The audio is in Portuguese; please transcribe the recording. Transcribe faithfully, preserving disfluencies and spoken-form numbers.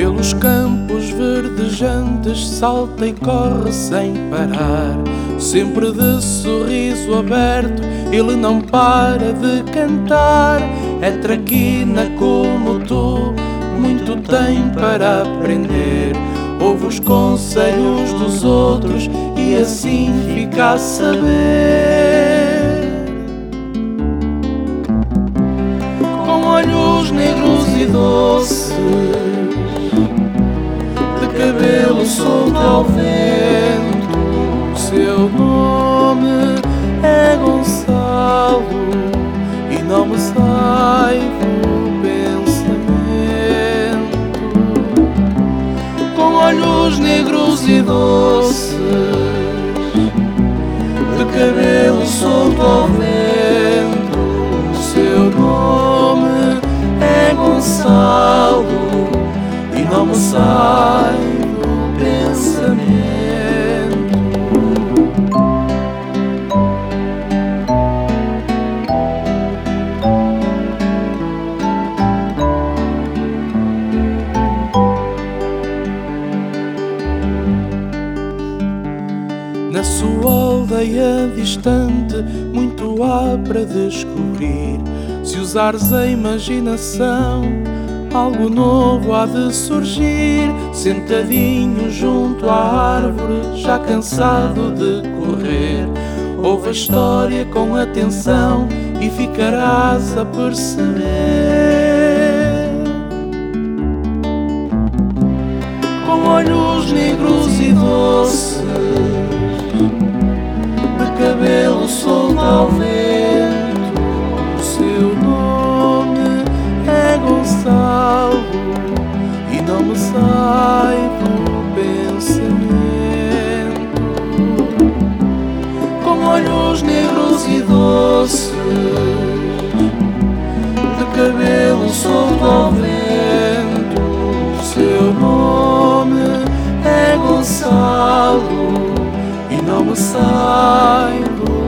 Pelos campos verdejantes salta e corre sem parar. Sempre de sorriso aberto, ele não para de cantar. É traquina como tu, muito tem para aprender. Ouve os conselhos dos outros e assim fica a saber. Com olhos negros e doces, de cabelo solto ao vento, seu nome é Gonçalo e não me sai do pensamento. Com olhos negros e doces, de cabelo solto ao vento, seu nome é Gonçalo e não me sai do pensamento. Na sua aldeia distante, muito há para descobrir. Se usares a imaginação, algo novo há de surgir. Sentadinho junto à árvore, já cansado de correr, ouve a história com atenção e ficarás a perceber. Com olhos negros e doces, de cabelo solto ao vento, seu nome é Gonçalo e não me sai do pensamento. Com olhos negros e doces, de cabelo solto ao vento, seu nome é Gonçalo e não me sai do